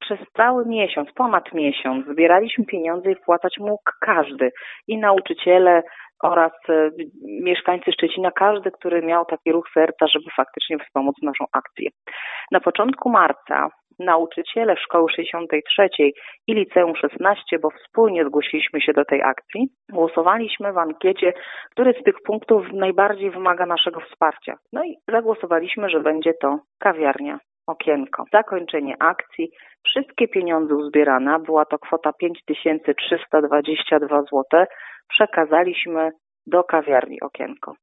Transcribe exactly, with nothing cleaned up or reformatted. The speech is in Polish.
Przez cały miesiąc, ponad miesiąc zbieraliśmy pieniądze i wpłacać mógł każdy, i nauczyciele oraz e, mieszkańcy Szczecina, każdy, który miał taki ruch serca, żeby faktycznie wspomóc naszą akcję. Na początku marca nauczyciele Szkoły sześćdziesiątej trzeciej i Liceum szesnaście, bo wspólnie zgłosiliśmy się do tej akcji, głosowaliśmy w ankiecie, który z tych punktów najbardziej wymaga naszego wsparcia. No i zagłosowaliśmy, że będzie to kawiarnia Okienko. Zakończenie akcji, wszystkie pieniądze uzbierane, była to kwota pięć tysięcy trzysta dwadzieścia dwa złote, przekazaliśmy do kawiarni Okienko.